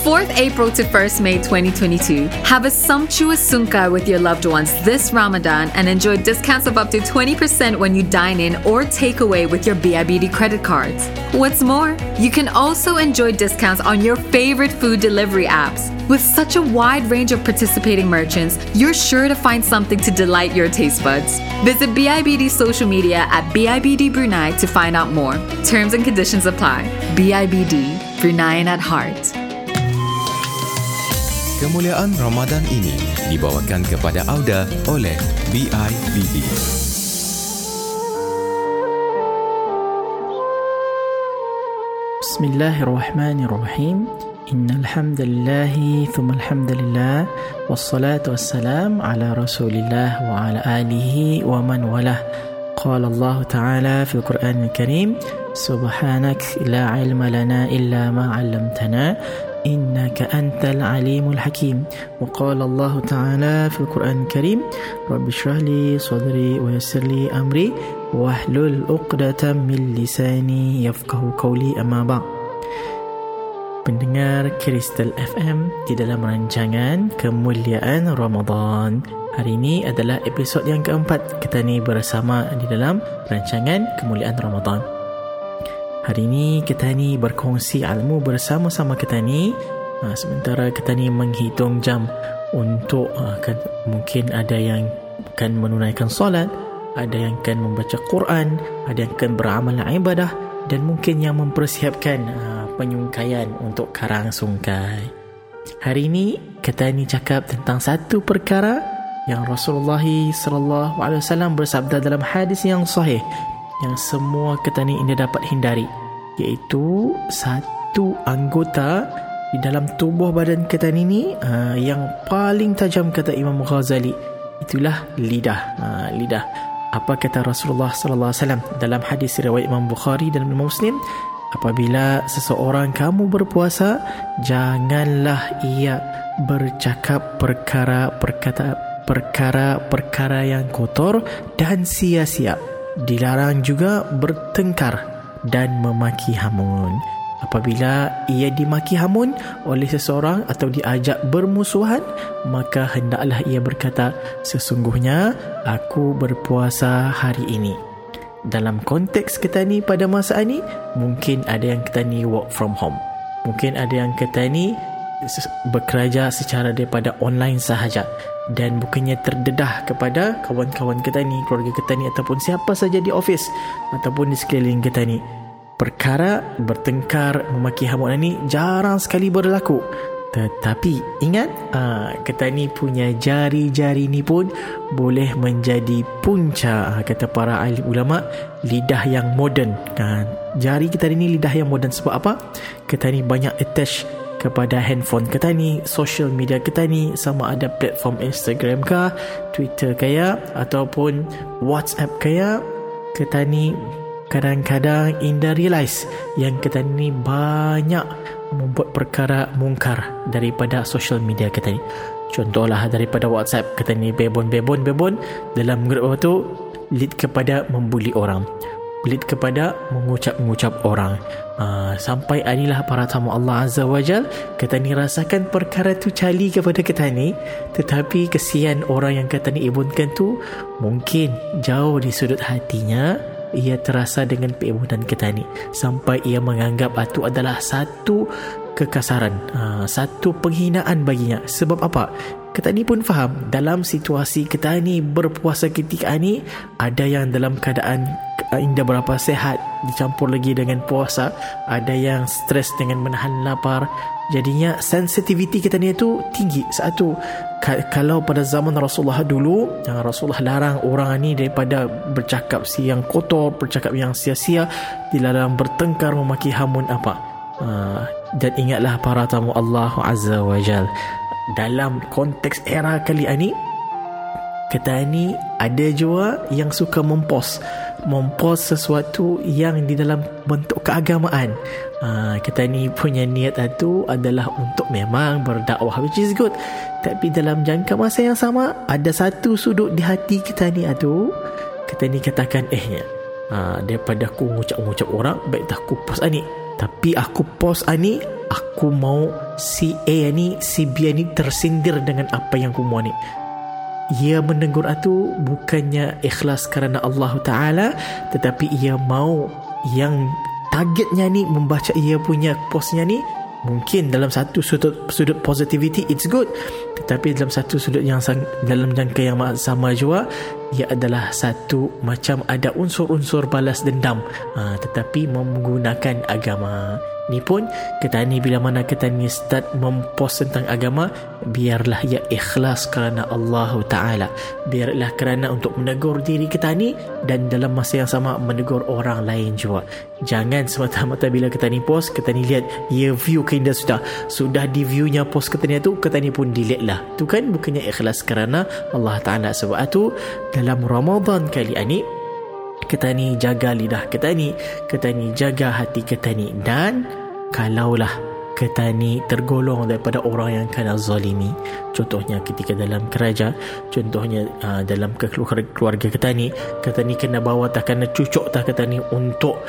4th April to 1st May 2022, have a sumptuous sungkai with your loved ones this Ramadan and enjoy discounts of up to 20% when you dine in or take away with your BIBD credit cards. What's more, you can also enjoy discounts on your favorite food delivery apps. With such a wide range of participating merchants, you're sure to find something to delight your taste buds. Visit BIBD social media at BIBD Brunei to find out more. Terms and conditions apply. BIBD, Bruneian at heart. Kemuliaan Ramadan ini dibawakan kepada Auda oleh BIBD. Bismillahirrahmanirrahim. Innal hamdalillah thumma alhamdulillah wassalatu wassalam ala Rasulillah wa ala alihi wa man walah. Qala Allah Ta'ala fil Qur'anil Karim, Subhanak la ilma lana illa ma 'allamtana innaka antal alimul hakim. Wa qala Allah Ta'ala fil Qur'anil Karim, Rabbi shrah li sadri wa yassir li amri wahlul 'uqdatam min lisani yafqahu qawli. Amma ba'd. Pendengar Kristal FM di dalam rancangan Kemuliaan Ramadan. Hari ini adalah episod yang keempat kita ni bersama di dalam rancangan Kemuliaan Ramadan. Hari ini kita ni berkongsi ilmu bersama-sama kita ni. Sementara kita ni menghitung jam untuk mungkin ada yang akan menunaikan solat, ada yang akan membaca Quran, ada yang akan beramal ibadah, dan mungkin yang mempersiapkan penyungkaian untuk karang sungkai. Hari ini kita ni cakap tentang satu perkara yang Rasulullah SAW bersabda dalam hadis yang sahih, yang semua kita ni ini dapat hindari, iaitu satu anggota di dalam tubuh badan kita ni yang paling tajam, kata Imam Ghazali, itulah lidah. Lidah. Apa kata Rasulullah SAW dalam hadis riwayat Imam Bukhari dan Imam Muslim? Apabila seseorang kamu berpuasa, janganlah ia bercakap perkara yang kotor dan sia-sia. Dilarang juga bertengkar dan memaki hamun. Apabila ia dimaki hamun oleh seseorang atau diajak bermusuhan, maka hendaklah ia berkata, sesungguhnya aku berpuasa hari ini. Dalam konteks kita ni pada masa ni, mungkin ada yang kita ni work from home, mungkin ada yang kita ni bekerja secara daripada online sahaja, dan bukannya terdedah kepada kawan-kawan kita ni, keluarga kita ni, ataupun siapa saja di office ataupun di sekeliling kita ni. Perkara bertengkar, memaki hamun ni jarang sekali berlaku. Tetapi ingat, kita ni punya jari-jari ni pun boleh menjadi punca, kata para ahli ulama, lidah yang moden. Jari kita ni lidah yang moden. Sebab apa? Kita ni banyak attach kepada handphone kita ni, social media kita ni, sama ada platform Instagram kah, Twitter kaya, ataupun WhatsApp kaya. Kita ni kadang-kadang indah realize yang kita ni banyak membuat perkara mungkar daripada social media kita ni. Contohlah daripada WhatsApp, kita ni bebon dalam grup tu, lead kepada membuli orang, lead kepada mengucap orang. Sampai inilah para tamu Allah Azza wa Jal, kita ni rasakan perkara tu cali kepada kita ni, tetapi kesian orang yang kita ni ibunkan tu, mungkin jauh di sudut hatinya ia terasa dengan pengibunan kita ni, sampai ia menganggap itu adalah satu kekasaran, satu penghinaan baginya. Sebab apa? Kita ni pun faham dalam situasi kita ni berpuasa ketika ni, ada yang dalam keadaan indah berapa sehat, dicampur lagi dengan puasa, ada yang stres dengan menahan lapar. Jadinya sensitivity kita ni tu tinggi. Satu, kalau pada zaman Rasulullah dulu, Rasulullah larang orang ni daripada bercakap yang kotor, bercakap yang sia-sia, dilarang bertengkar, memaki hamun apa. Dan ingatlah para tamu Allah Azza wa Jal, dalam konteks era kali ini, kita ni ada juga yang suka mempost sesuatu yang di dalam bentuk keagamaan. Kita ni punya niat itu adalah untuk memang berdakwah, which is good, tapi dalam jangka masa yang sama, ada satu sudut di hati kita ni itu, kita ni katakan daripada aku ngucap-ngucap orang, baik tak aku post ni. Tapi aku post ni aku mau si A ni, si B ni tersindir dengan apa yang aku mau ni. Ia menegur itu bukannya ikhlas kerana Allah Ta'ala, tetapi ia mau yang targetnya ni membaca ia punya postnya ni, mungkin dalam satu sudut positivity it's good, tetapi dalam satu sudut yang dalam jangka yang sama juga, ia adalah satu macam ada unsur-unsur balas dendam, tetapi menggunakan agama. Ni pun kita ni bila mana kita ni start mempost tentang agama, biarlah ia ikhlas kerana Allah Ta'ala, biarlah kerana untuk menegur diri kita ni, dan dalam masa yang sama menegur orang lain juga. Jangan semata-mata bila kita ni post, kita ni lihat ia view kita sudah di viewnya post kita ni tu, kita ni pun delete lah. Tu kan bukannya ikhlas kerana Allah Ta'ala. Sebab tu dalam Ramadan kali ini kita ni jaga lidah kita ni jaga hati kita ni. Dan kalaulah kita ni tergolong daripada orang yang kena zalimi, contohnya ketika dalam kerja, contohnya dalam keluarga kita ni kena bawa tak, kena cucuk tak kita ni untuk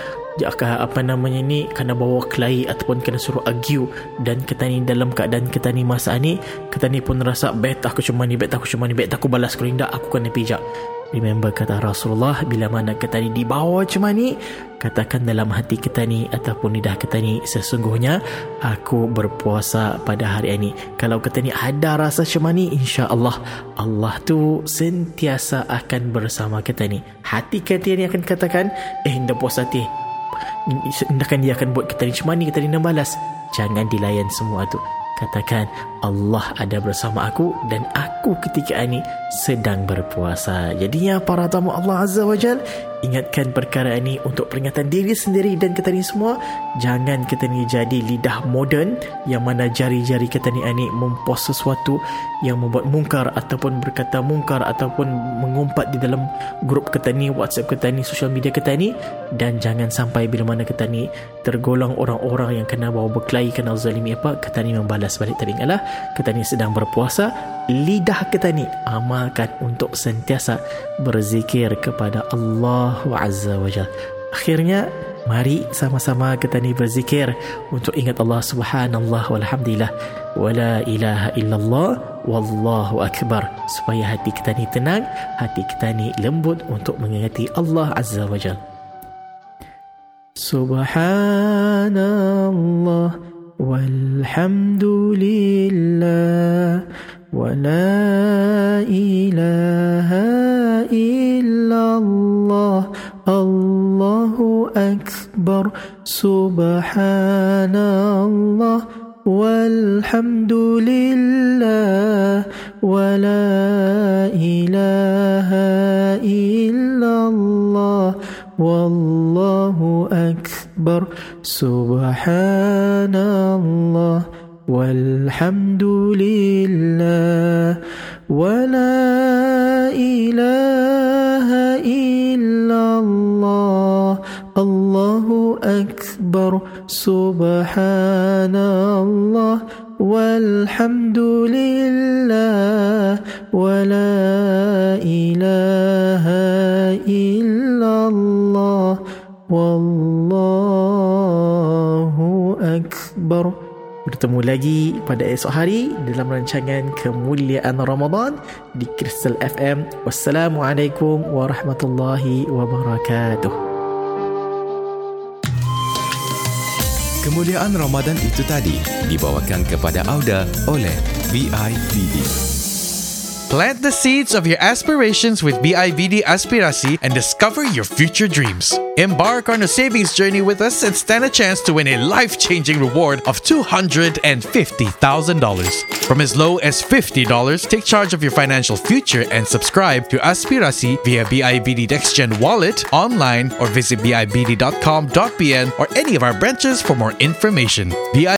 kena bawa kelahi ataupun kena suruh argue, dan kita ni dalam keadaan kita ni masa ni, kita ni pun rasa bet aku cuma ni, bet aku balas kerindak, aku kena pijak. Remember kata Rasulullah, bila mana kita ni dibawa macam ni, katakan dalam hati kita ni ataupun lidah kita ni, sesungguhnya aku berpuasa pada hari ini. Kalau kita ni ada rasa macam ni, insya-Allah Allah tu sentiasa akan bersama kita ni. Hati kita ni akan katakan, dah puasa hati, hendakkan dia akan buat kita ni macam ni, kita ni nak balas. Jangan dilayan semua tu. Katakan Allah ada bersama aku dan aku ketika ini sedang berpuasa. Jadinya para tamu Allah Azza wa Jal, ingatkan perkara ini untuk peringatan diri sendiri dan kita ni semua. Jangan kita ni jadi lidah moden yang mana jari-jari kita ni mempost sesuatu yang membuat mungkar ataupun berkata mungkar ataupun mengumpat di dalam grup kita ni, WhatsApp kita ni, sosial media kita ni. Dan jangan sampai bila mana kita ni tergolong orang-orang yang kena bawa berkelahi, kena zalimi kita ni membalas balik. Teringatlah kita ni sedang berpuasa, lidah kita ni amalkan untuk sentiasa berzikir kepada Allah Azza wa Jalla. Akhirnya mari sama-sama kita ni berzikir untuk ingat Allah subhanallah walhamdulillah wala ilaha illallah wallahu akbar, supaya hati kita ni tenang, hati kita ni lembut untuk mengingati Allah Azza wa Jalla. Subhanallah walhamdulillah wala ilaha illallah Allahu akbar. Subhanallah walhamdulillah wala ilaha illallah wallahu akbar. Subhanallah walhamdulillah wala ilaha illallah Allahu akbar. Subhanallah walhamdulillah wala ilaha illallah wallahu akbar. Bertemu lagi pada esok hari dalam rancangan Kemuliaan Ramadan di Crystal FM. Wassalamualaikum warahmatullahi wabarakatuh. Kemuliaan Ramadan itu tadi dibawakan kepada Auda oleh BIVD. Plant the seeds of your aspirations with BIVD Aspirasi and discover your future dreams. Embark on a savings journey with us and stand a chance to win a life-changing reward of $250,000. From as low as $50, take charge of your financial future and subscribe to Aspirasi via BIVD NextGen Wallet, online, or visit bibd.com.pn or any of our branches for more information.